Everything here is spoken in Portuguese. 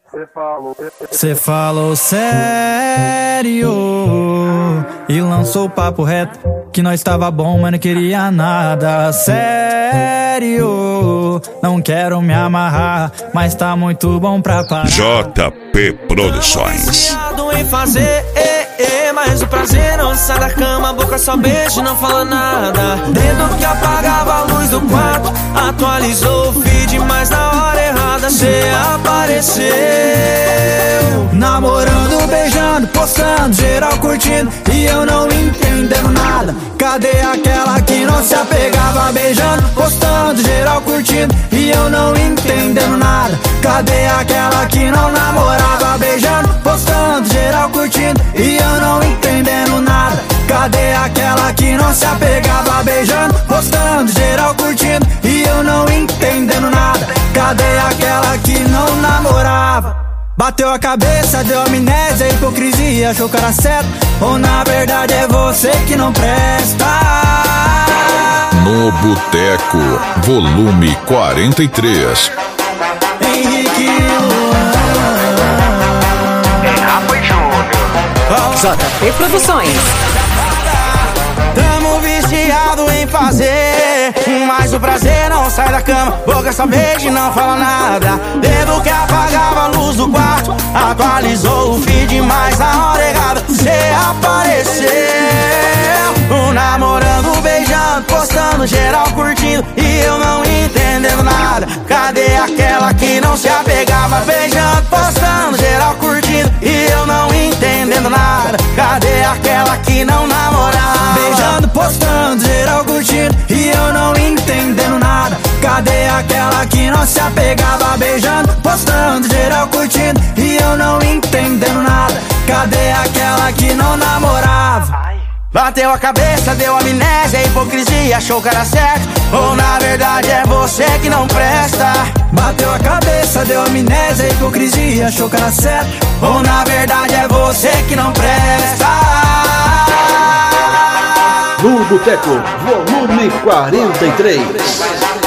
Cê falou sério e lançou o papo reto que nós tava bom, mas não queria nada sério. Não quero me amarrar, mas tá muito bom pra parar. JP Produções. Em fazer, mas o prazer não sai da cama, a boca só beijo e não fala nada. Dedo que apagava a luz do quarto, atualizou o feed, mas na hora errada cê apareceu. Namorando, beijando, postando, geral curtindo e eu não entendendo nada. Cadê aquela que não se apegava? Beijando, postando, geral curtindo e eu não entendendo nada. Cadê aquela que não namorava? Beijando, postando, geral curtindo e eu não entendendo nada. Cadê aquela que não se apegava? Beijando, postando, geral curtindo e eu não entendendo nada. Cadê aquela que não namorava? Bateu a cabeça, deu amnésia, hipocrisia, achou que era certo, ou na verdade é você que não presta? No Boteco, volume 43. Henrique Luan, JP Produções. Tamo viciado em fazer, mas o prazer não sai da cama, boca só beija e não fala nada. Dedo que apagava a luz do quarto, atualizou o feed, mas na hora errada cê apareceu. Namorando, beijando, postando, geral curtindo e eu não entendendo nada. Cadê aquela que não se apegava? Beijando, postando, geral curtindo e eu não entendendo nada. Cadê aquela que não namorava? beijando, postando, geral curtindo e eu não entendendo nada. Cadê aquela que não se apegava? Beijando, postando, geral curtindo e eu não entendendo nada. Cadê aquela que não namorava? Bateu a cabeça, deu amnésia, hipocrisia, achou que era certo, ou na verdade é você que não presta? Bateu a cabeça, deu amnésia, hipocrisia, achou que era certo, ou na verdade é você que não presta? No Boteco, volume 43.